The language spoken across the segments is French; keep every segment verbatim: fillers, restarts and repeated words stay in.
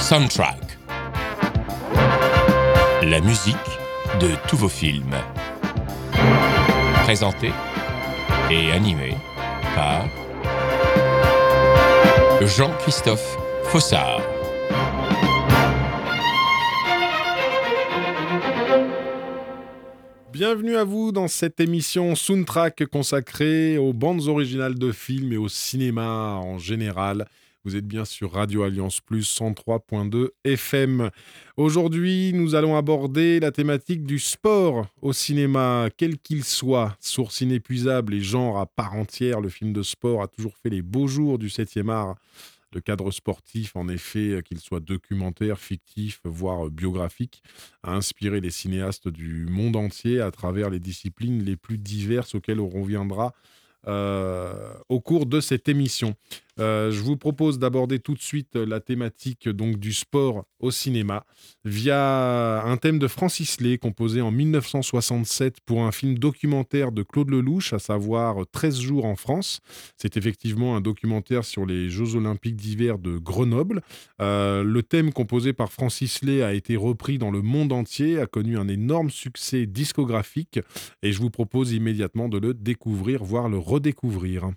Soundtrack. La musique de tous vos films. Présenté et animé par Jean-Christophe Fossard. Bienvenue à vous dans cette émission Soundtrack consacrée aux bandes originales de films et au cinéma en général. Vous êtes bien sur Radio Alliance Plus cent trois virgule deux F M. Aujourd'hui, nous allons aborder la thématique du sport au cinéma, quel qu'il soit. Source inépuisable et genre à part entière, le film de sport a toujours fait les beaux jours du septième art. Le cadre sportif, en effet, qu'il soit documentaire, fictif, voire biographique, a inspiré les cinéastes du monde entier à travers les disciplines les plus diverses auxquelles on reviendra euh, au cours de cette émission. Euh, je vous propose d'aborder tout de suite la thématique donc, du sport au cinéma via un thème de Francis Lay composé en dix-neuf cent soixante-sept pour un film documentaire de Claude Lelouch, à savoir treize jours en France. C'est effectivement un documentaire sur les Jeux Olympiques d'hiver de Grenoble. Euh, le thème composé par Francis Lay a été repris dans le monde entier, a connu un énorme succès discographique et je vous propose immédiatement de le découvrir, voire le redécouvrir.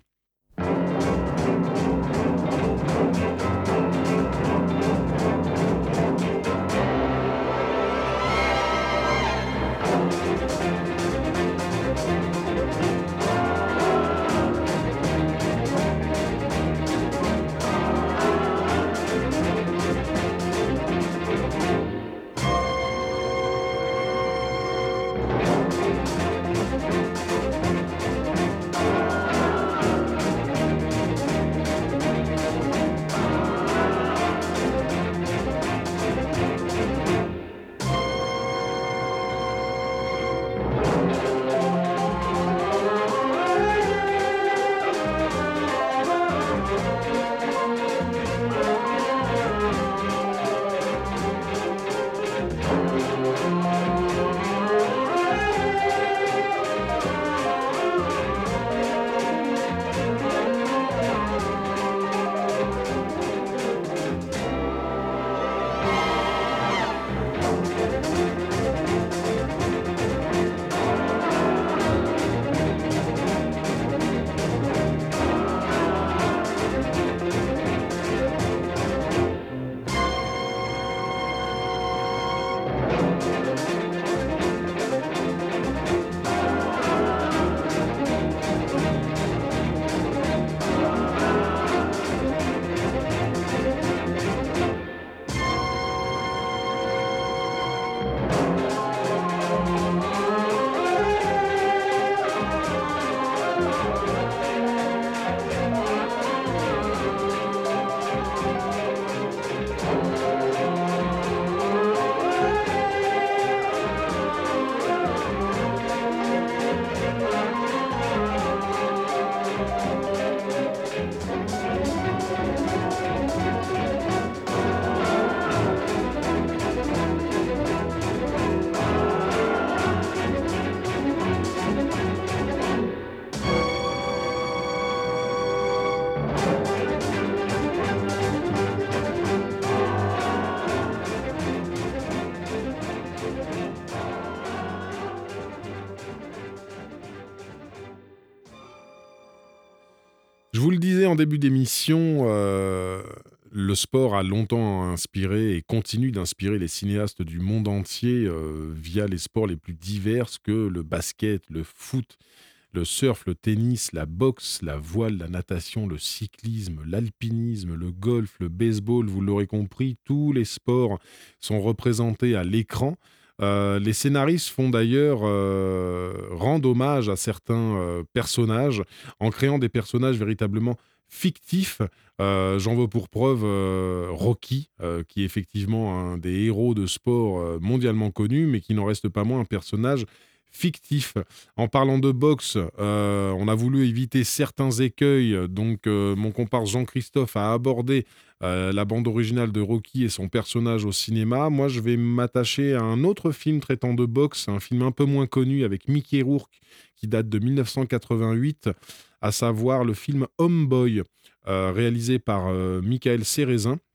Je vous le disais en début d'émission, euh, le sport a longtemps inspiré et continue d'inspirer les cinéastes du monde entier euh, via les sports les plus divers que le basket, le foot, le surf, le tennis, la boxe, la voile, la natation, le cyclisme, l'alpinisme, le golf, le baseball. Vous l'aurez compris, tous les sports sont représentés à l'écran. Euh, les scénaristes font d'ailleurs euh, rendent hommage à certains euh, personnages en créant des personnages véritablement fictifs. Euh, j'en veux pour preuve euh, Rocky, euh, qui est effectivement un des héros de sport euh, mondialement connu, mais qui n'en reste pas moins un personnage fictif. En parlant de boxe, euh, on a voulu éviter certains écueils, donc euh, mon comparse Jean-Christophe a abordé euh, la bande originale de Rocky et son personnage au cinéma. Moi, je vais m'attacher à un autre film traitant de boxe, un film un peu moins connu avec Mickey Rourke, qui date de dix-neuf cent quatre-vingt-huit, à savoir le film Homeboy, euh, réalisé par euh, Michael Cérezin.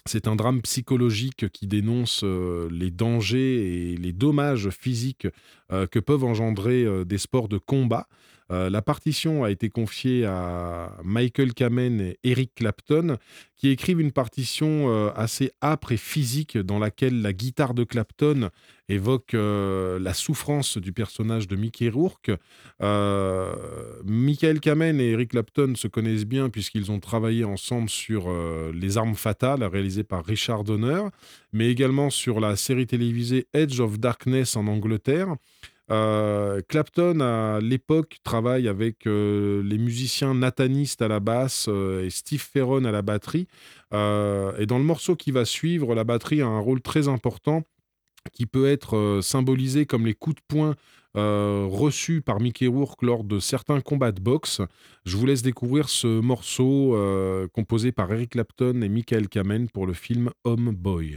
C'est un drame psychologique qui dénonce euh, les dangers et les dommages physiques euh, que peuvent engendrer euh, des sports de combat. Euh, la partition a été confiée à Michael Kamen et Eric Clapton, qui écrivent une partition euh, assez âpre et physique dans laquelle la guitare de Clapton évoque euh, la souffrance du personnage de Mickey Rourke. Euh, Michael Kamen et Eric Clapton se connaissent bien puisqu'ils ont travaillé ensemble sur euh, Les Armes Fatales, réalisé par Richard Donner, mais également sur la série télévisée Edge of Darkness en Angleterre. Euh, Clapton, à l'époque, travaille avec euh, les musiciens Nathan East à la basse euh, et Steve Ferron à la batterie. Euh, et dans le morceau qui va suivre, la batterie a un rôle très important qui peut être euh, symbolisé comme les coups de poing euh, reçus par Mickey Rourke lors de certains combats de boxe. Je vous laisse découvrir ce morceau euh, composé par Eric Clapton et Michael Kamen pour le film Homeboy.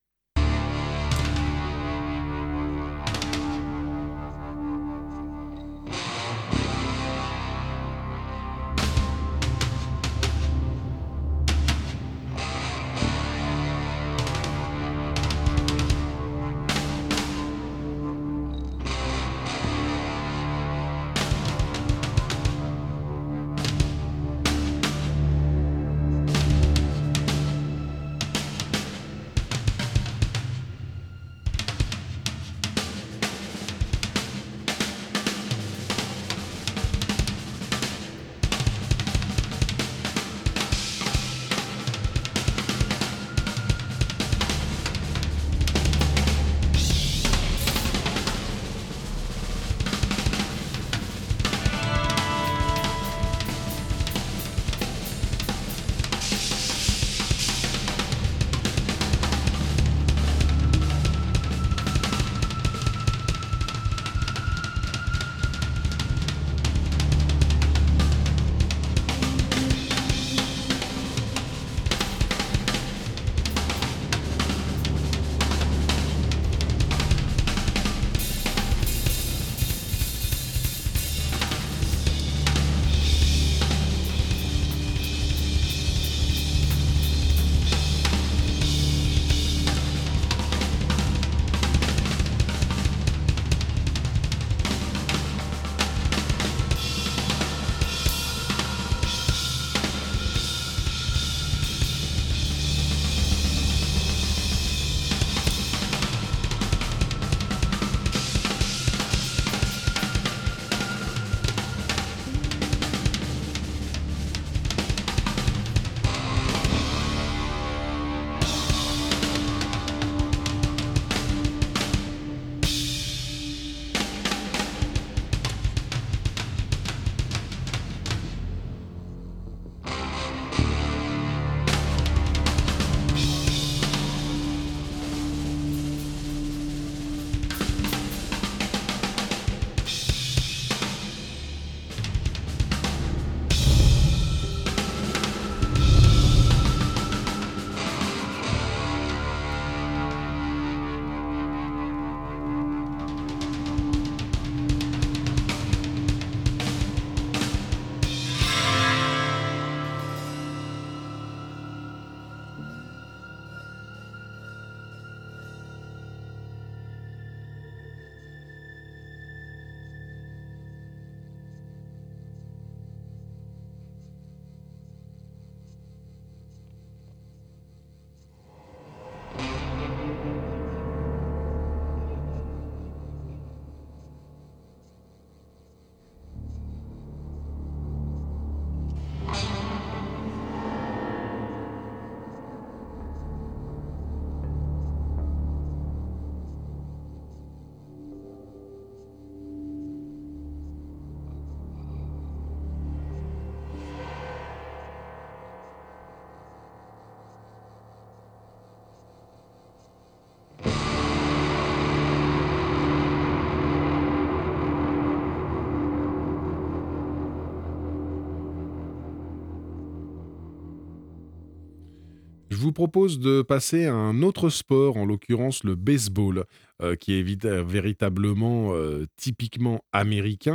Je vous propose de passer à un autre sport, en l'occurrence le baseball, euh, qui est vita- véritablement euh, typiquement américain.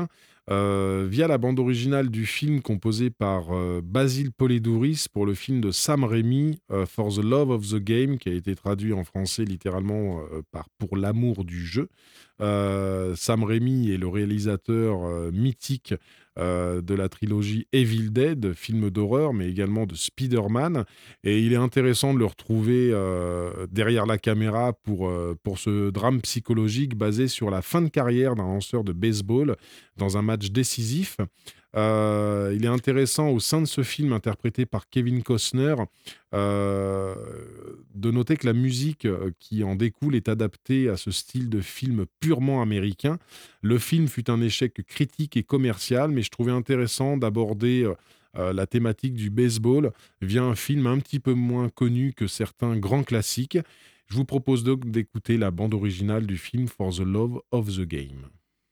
euh, via la bande originale du film composé par euh, Basil Poledouris pour le film de Sam Raimi, euh, For the Love of the Game, qui a été traduit en français littéralement euh, par Pour l'amour du jeu. Euh, Sam Raimi est le réalisateur euh, mythique euh, de la trilogie Evil Dead, film d'horreur, mais également de Spider-Man. Et il est intéressant de le retrouver euh, derrière la caméra pour, euh, pour ce drame psychologique basé sur la fin de carrière d'un lanceur de baseball dans un match décisif. Euh, il est intéressant au sein de ce film interprété par Kevin Costner euh, de noter que la musique euh, qui en découle est adaptée à ce style de film purement américain. Le film fut un échec critique et commercial, mais je trouvais intéressant d'aborder euh, euh, la thématique du baseball via un film un petit peu moins connu que certains grands classiques. Je vous propose donc d'écouter la bande originale du film For the Love of the Game.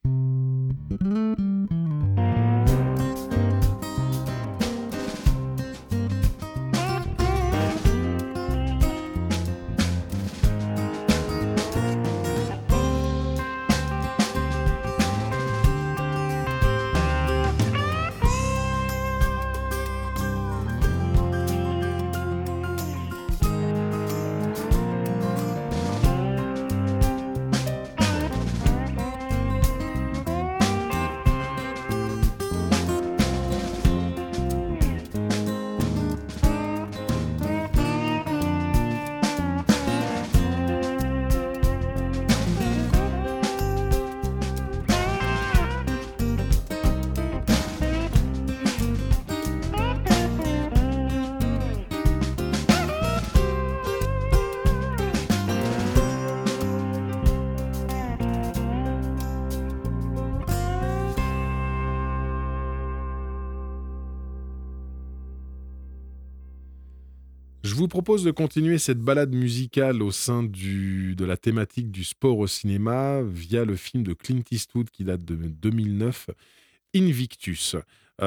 Je vous propose de continuer cette balade musicale au sein du, de la thématique du sport au cinéma via le film de Clint Eastwood qui date de deux mille neuf, Invictus.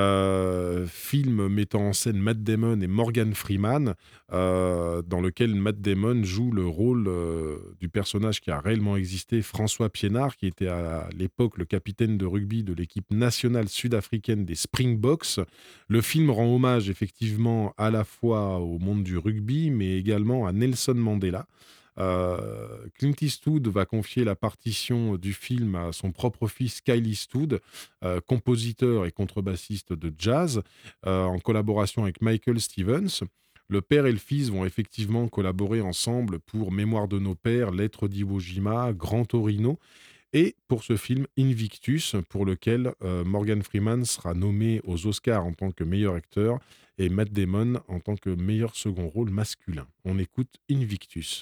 Euh, film mettant en scène Matt Damon et Morgan Freeman, euh, dans lequel Matt Damon joue le rôle euh, du personnage qui a réellement existé, François Piénard, qui était à l'époque le capitaine de rugby de l'équipe nationale sud-africaine des Springboks. Le film rend hommage effectivement à la fois au monde du rugby, mais également à Nelson Mandela. Euh, Clint Eastwood va confier la partition du film à son propre fils Kyle Eastwood, euh, compositeur et contrebassiste de jazz, euh, en collaboration avec Michael Stevens. Le père et le fils vont effectivement collaborer ensemble pour Mémoire de nos pères, Lettres d'Iwo Jima, Grand Torino, et pour ce film Invictus, pour lequel euh, Morgan Freeman sera nommé aux Oscars en tant que meilleur acteur et Matt Damon en tant que meilleur second rôle masculin. On écoute Invictus.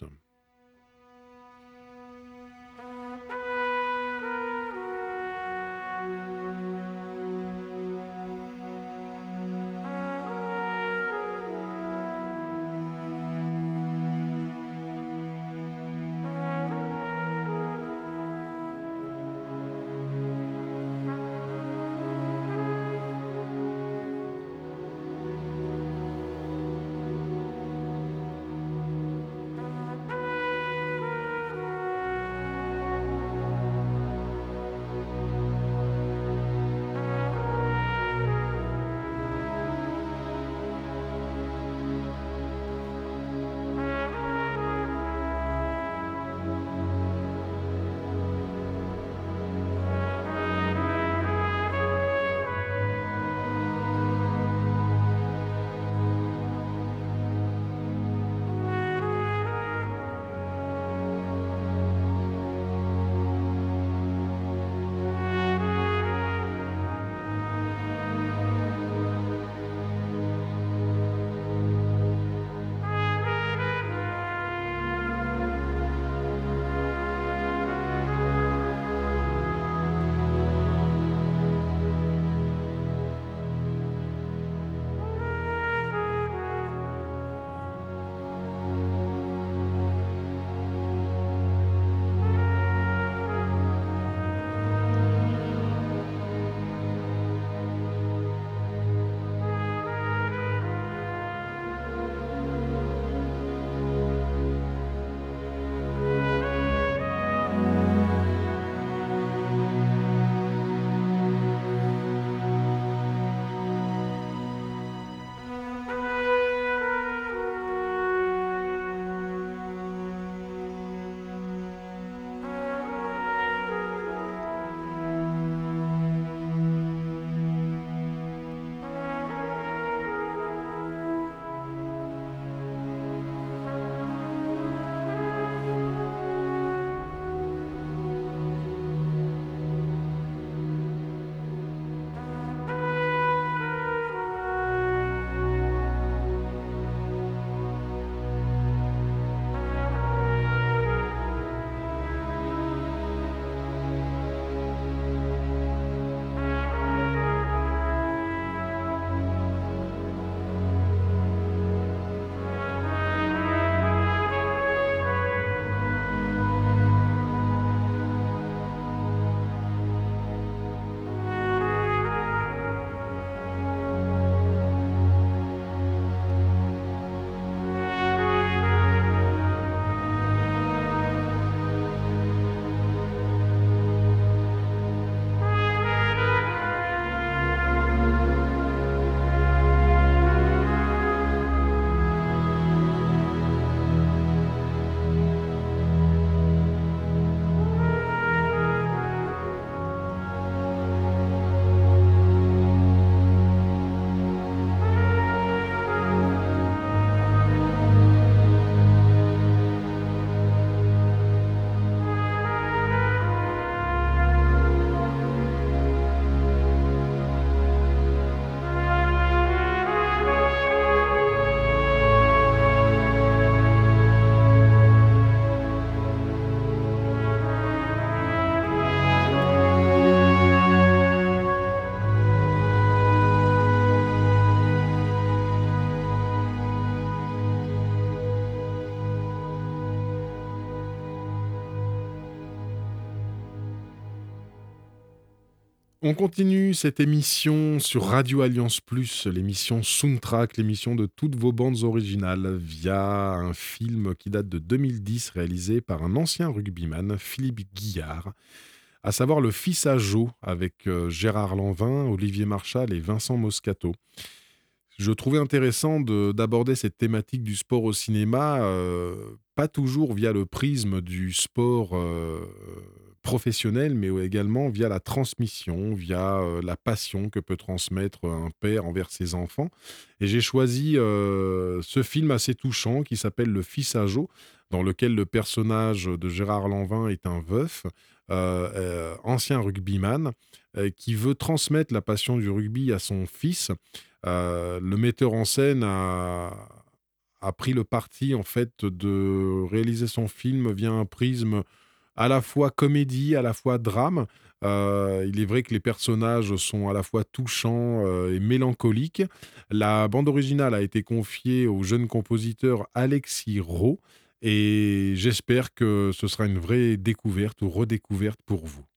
On continue cette émission sur Radio Alliance Plus, l'émission Soundtrack, l'émission de toutes vos bandes originales, via un film qui date de deux mille dix, réalisé par un ancien rugbyman, Philippe Guillard, à savoir Le Fils à Joe, avec euh, Gérard Lanvin, Olivier Marchal et Vincent Moscato. Je trouvais intéressant de- d'aborder cette thématique du sport au cinéma, euh, pas toujours via le prisme du sport euh, professionnel, mais également via la transmission, via euh, la passion que peut transmettre un père envers ses enfants. Et j'ai choisi euh, ce film assez touchant qui s'appelle Le Fils à Joe, dans lequel le personnage de Gérard Lanvin est un veuf, euh, euh, ancien rugbyman, euh, qui veut transmettre la passion du rugby à son fils. Euh, le metteur en scène a, a pris le parti en fait de réaliser son film via un prisme à la fois comédie, à la fois drame. Euh, il est vrai que les personnages sont à la fois touchants euh, et mélancoliques. La bande originale a été confiée au jeune compositeur Alexis Rault et j'espère que ce sera une vraie découverte ou redécouverte pour vous.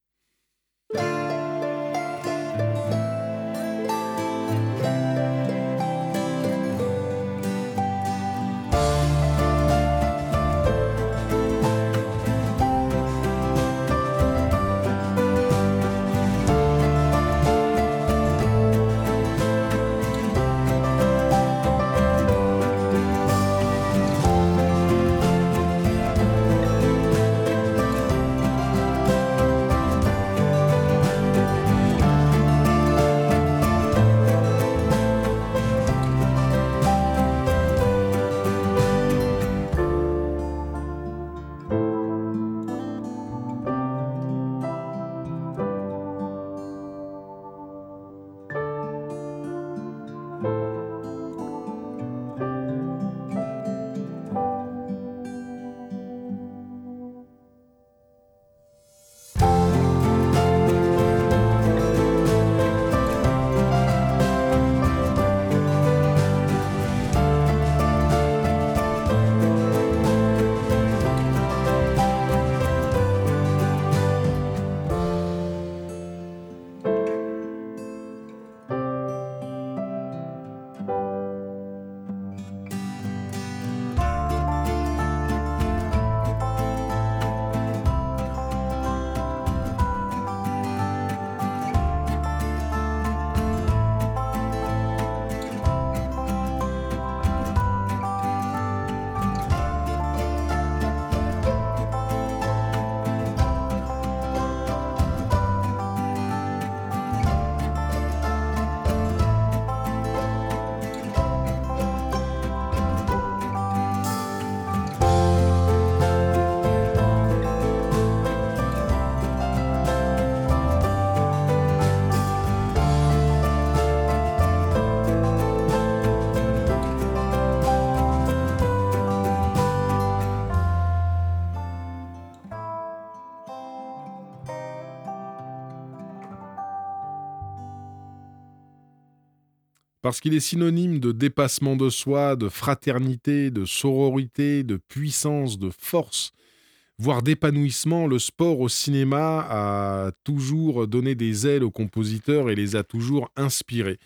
Parce qu'il est synonyme de dépassement de soi, de fraternité, de sororité, de puissance, de force, voire d'épanouissement, le sport au cinéma a toujours donné des ailes aux compositeurs et les a toujours inspirés.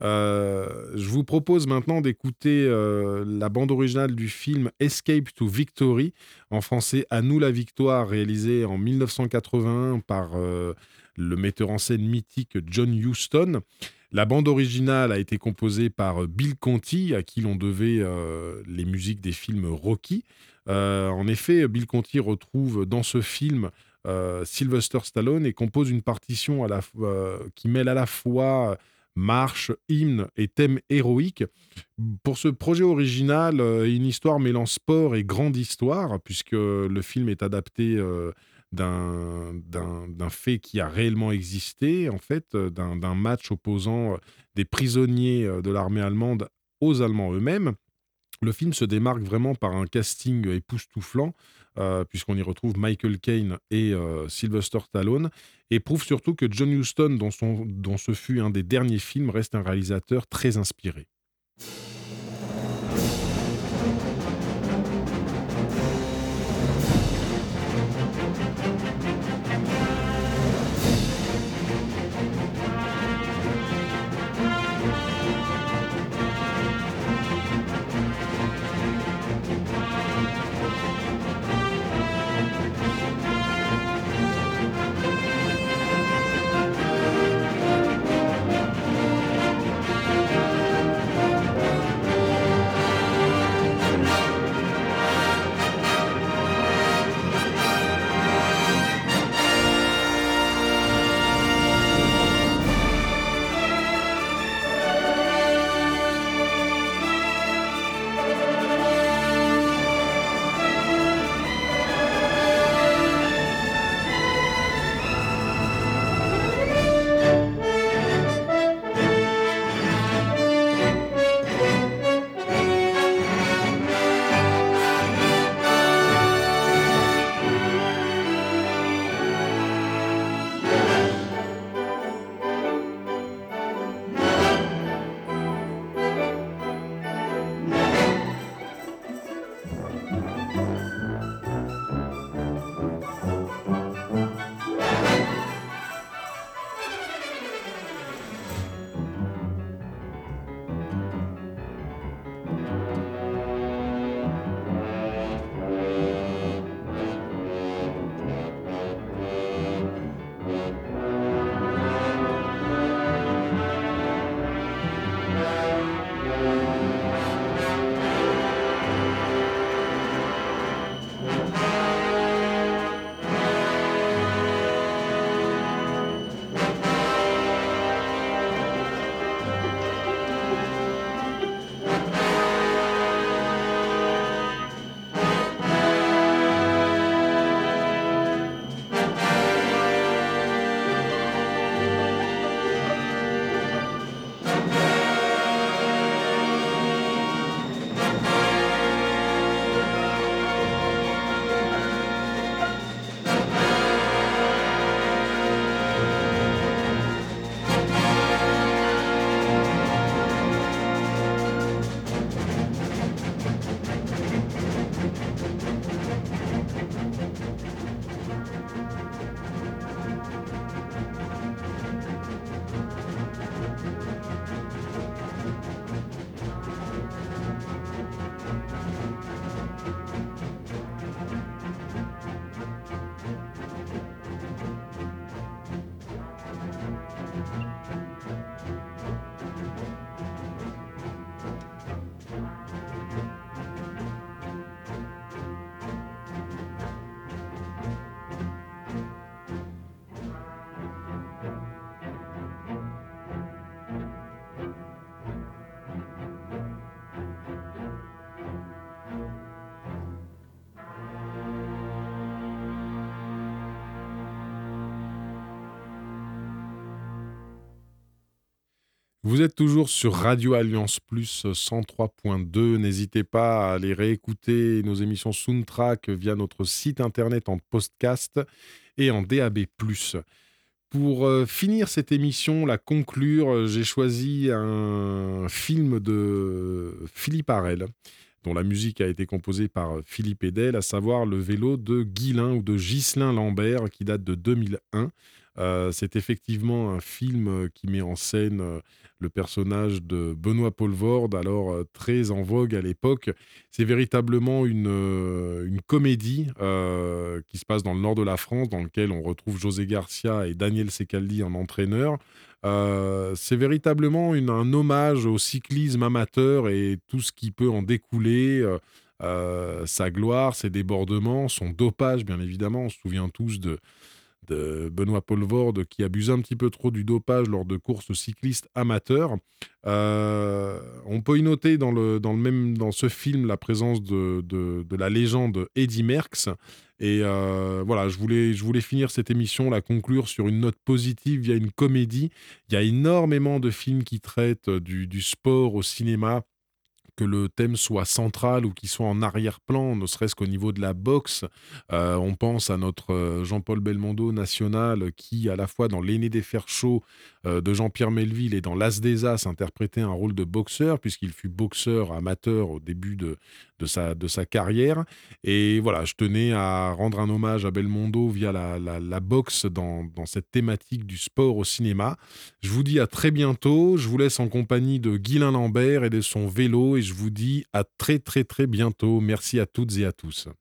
Euh, je vous propose maintenant d'écouter euh, la bande originale du film Escape to Victory, en français À nous la victoire, réalisé en mille neuf cent quatre-vingt-un par euh, le metteur en scène mythique John Huston. La bande originale a été composée par Bill Conti, à qui l'on devait euh, les musiques des films Rocky. Euh, en effet, Bill Conti retrouve dans ce film euh, Sylvester Stallone et compose une partition à la, euh, qui mêle à la fois marche, hymne et thème héroïque. Pour ce projet original, euh, une histoire mêlant sport et grande histoire, puisque le film est adapté euh, d'un, d'un, d'un fait qui a réellement existé, en fait, euh, d'un, d'un match opposant euh, des prisonniers euh, de l'armée allemande aux Allemands eux-mêmes. Le film se démarque vraiment par un casting époustouflant, euh, puisqu'on y retrouve Michael Caine et euh, Sylvester Stallone, et prouve surtout que John Huston, dont, son, dont ce fut un des derniers films, reste un réalisateur très inspiré. Vous êtes toujours sur Radio Alliance Plus cent trois point deux. N'hésitez pas à aller réécouter nos émissions Soundtrack via notre site internet en podcast et en D A B plus. Pour euh, finir cette émission, la conclure, euh, j'ai choisi un film de Philippe Harel, dont la musique a été composée par Philippe Edel, à savoir Le vélo de Ghislain ou de Ghislain Lambert, qui date de deux mille un. Euh, c'est effectivement un film euh, qui met en scène euh, le personnage de Benoît Poelvoorde, alors euh, très en vogue à l'époque. C'est véritablement une, euh, une comédie euh, qui se passe dans le nord de la France, dans lequel on retrouve José Garcia et Daniel Secaldi en entraîneur. Euh, c'est véritablement une- un hommage au cyclisme amateur et tout ce qui peut en découler, euh, euh, sa gloire, ses débordements, son dopage, bien évidemment. On se souvient tous de, de Benoît Poelvoorde qui abuse un petit peu trop du dopage lors de courses cyclistes amateurs. Euh, on peut y noter dans, le, dans, le même, dans ce film la présence de, de, de la légende Eddy Merckx. Et euh, voilà, je voulais, je voulais finir cette émission, la conclure sur une note positive via une comédie. Il y a énormément de films qui traitent du, du sport au cinéma, que le thème soit central ou qu'il soit en arrière-plan, ne serait-ce qu'au niveau de la boxe. Euh, on pense à notre euh, Jean-Paul Belmondo national qui, à la fois dans L'aîné des fers chauds euh, de Jean-Pierre Melville et dans L'As des As, interprétait un rôle de boxeur, puisqu'il fut boxeur amateur au début de, de, sa, de sa carrière. Et voilà, je tenais à rendre un hommage à Belmondo via la, la, la boxe dans, dans cette thématique du sport au cinéma. Je vous dis à très bientôt. Je vous laisse en compagnie de Ghislain Lambert et de son vélo. Et je vous dis à très très très bientôt. Merci à toutes et à tous.